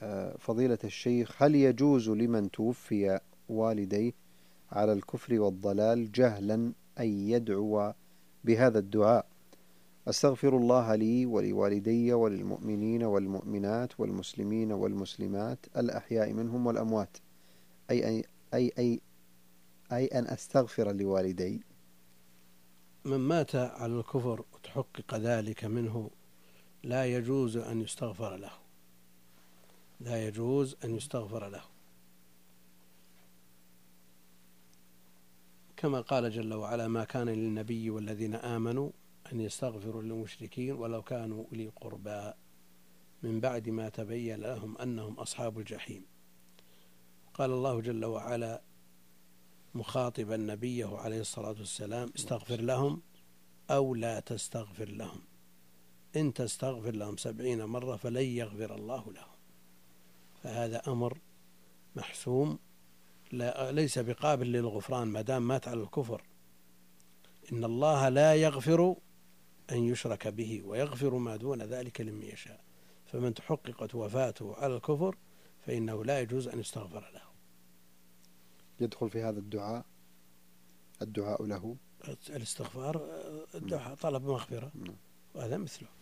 فضيلة الشيخ، هل يجوز لمن توفي والديه على الكفر والضلال جهلا أن يدعو بهذا الدعاء: أستغفر الله لي ولوالدي وللمؤمنين والمؤمنات والمسلمين والمسلمات الأحياء منهم والأموات، أي أي أي أي, أي أن أستغفر لوالدي؟ من مات على الكفر وتحقق ذلك منه لا يجوز أن يستغفر له، لا يجوز أن يستغفر له، كما قال جل وعلا: ما كان للنبي والذين آمنوا أن يستغفروا للمشركين ولو كانوا أولي قربى من بعد ما تبين لهم أنهم أصحاب الجحيم. قال الله جل وعلا مخاطبا نبيه عليه الصلاة والسلام: استغفر لهم أو لا تستغفر لهم، إن تستغفر لهم 70 مرة فلن يغفر الله لهم. فهذا أمر محسوم ليس بقابل للغفران ما دام مات على الكفر. إن الله لا يغفر أن يشرك به ويغفر ما دون ذلك لمن يشاء، فمن تحققت وفاته على الكفر فإنه لا يجوز أن يستغفر له. يدخل في هذا الدعاء له الاستغفار الدعاء طلب مغفرة، وهذا مثله.